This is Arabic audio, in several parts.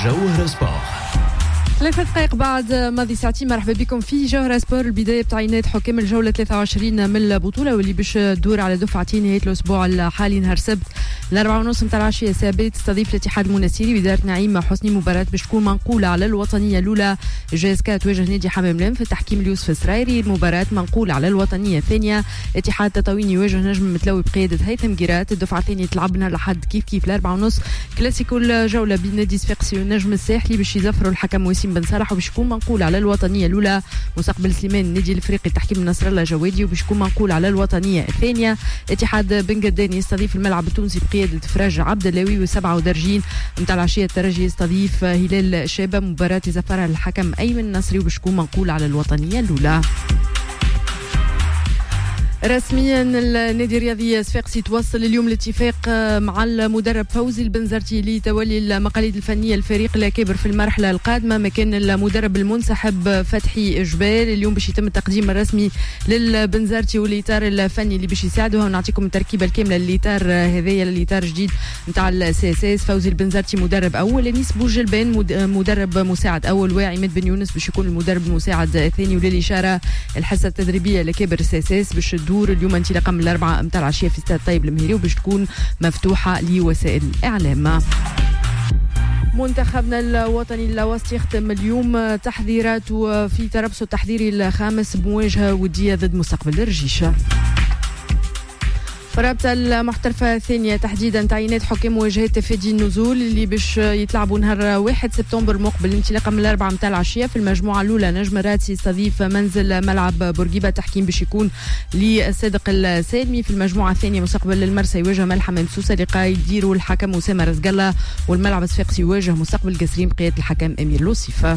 جوهرة سبور. 3 دقائق بعد ماضي ساعتين. مرحبا بكم في جوهرة سبور. البداية بتعيينات حكام الجولة 23 من البطولة واللي باش تدور على دفعتين نهاية الأسبوع الحالي. نهار السبت 4:30 متاع العشية سابت تستضيف الاتحاد المنستيري بدار نعيم حسني. مباراة باش تكون منقولة على الوطنية الأولى. جاسكا تواجه نادي حمام لام في التحكيم اليوسف السرايري. المباراة منقولة على الوطنية الثانية. اتحاد تطاوين يواجه نجم متلوي بقيادة هيثم جيرات. الدفعة الثانية تلعب نهار الأحد كيف 4:30. كلاسيكو الجولة بين نادي صفاقسي والنجم الساحلي باش يزفروا الحكم وسيم بن صالح وباش يكون منقول على الوطنية الأولى. مستقبل سليمان النادي الافريقي التحكيم نصر الله جوادي وباش يكون منقول على الوطنية الثانية. اتحاد بن قدان يستضيف الملعب التونسي بقيادة فراج عبد اللوي و7 ودرجين متاع العشية. الترجي يستضيف هلال الشابة. مباراة يزفرها الحكم أيمن نصري وباش يكون منقول على الوطنية الأولى. رسميا النادي الرياضي صفاقسي توصل اليوم الاتفاق مع المدرب فوزي البنزرتي لتولي المقاليد الفنيه الفريق الكبر في المرحله القادمه مكان المدرب المنسحب فتحي جبال. اليوم باش يتم التقديم الرسمي للبنزرتي والاطار الفني اللي باش يساعدوها. ونعطيكم التركيبه الكامله للاطار هذايا الاطار جديد نتاع السي اس اس. فوزي البنزرتي مدرب اول. انيس بوجلبان مدرب مساعد اول. وعماد بن يونس باش يكون المدرب المساعد الثاني. وللاشاره الحصه التدريبيه لكبر السي اس اس باش دور اليوم انطلاقا من 4 متاع العشيه في استاد طيب المهيري وباش تكون مفتوحه لوسائل الاعلام. منتخبنا الوطني اللاوسطي يختم اليوم تحذيراته في تربصه التحذيري الخامس بمواجهه وديه ضد مستقبل الرجيشه. فرابطة المحترفة الثانية تحديدا تعيينات حكام مواجهات تفادي النزول اللي باش يتلعبوا نهار 1 سبتمبر المقبل انطلاقا من 4 متاع العشية. في المجموعة الأولى نجم راتسي يستضيف منزل ملعب بورقيبة. تحكيم باش يكون للصادق السالمي. في المجموعة الثانية مستقبل المرسى يواجه ملحمة مسوسة. لقاء يديروا الحكم أسامة رزق الله. والملعب الصفاقسي يواجه مستقبل قصرين بقيادة الحكم أمير لوصيفة.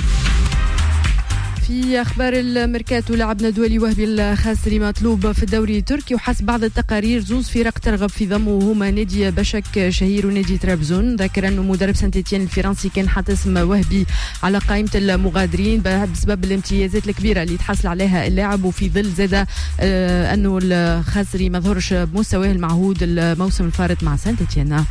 في أخبار الميركاتو لاعبنا دولي وهبي الخاسري مطلوب في الدوري التركي. وحسب بعض التقارير زوز فرق ترغب في ضمه وهما نادي بشك شهير ونادي طرابزون. ذكر أنه مدرب سانت إتيان الفرنسي كان حاط اسم وهبي على قائمة المغادرين بسبب الامتيازات الكبيرة اللي تحصل عليها اللاعب. وفي ظل زاد أنه الخاسري ما ظهرش بمستواه المعهود الموسم الفارط مع سانت إتيان.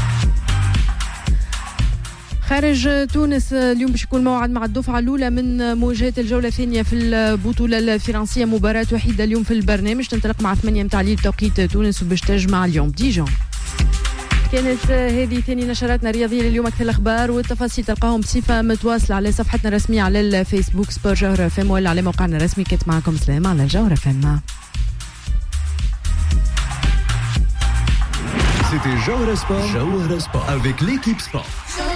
خارج تونس اليوم باش يكون موعد مع الدفعة الأولى من مواجهة الجولة الثانية في البطولة الفرنسية. مباراة وحيدة اليوم في البرنامج تنطلق مع 8 متاع الليل توقيت تونس وباش تجمع اليوم ديجون. كانت هذه ثاني نشراتنا الرياضية لليوم. أكثر الأخبار والتفاصيل تلقاهم بصفة متواصلة على صفحتنا الرسمية على الفيسبوك سبور جوهرة فم ولا على موقعنا الرسمي. كنت معكم سلام على جوهرة فم. C'était Jawhara Sport avec l'équipe sport.